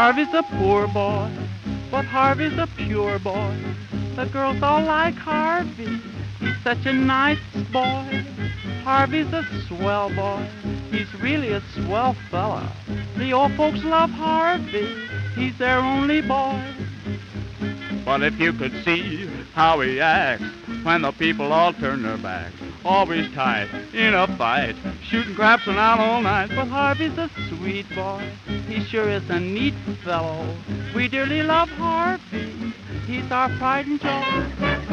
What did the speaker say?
Harvey's a poor boy, but Harvey's a pure boy. The girls all like Harvey, he's such a nice boy. Harvey's a swell boy, he's really a swell fella. The old folks love Harvey, he's their only boy. But if you could see how he acts when the people all turn their backs, always tight in a fight, shooting craps and out all night. But Harvey's a sweet boy, he sure is a neat fellow. We dearly love Harvey, he's our pride and joy.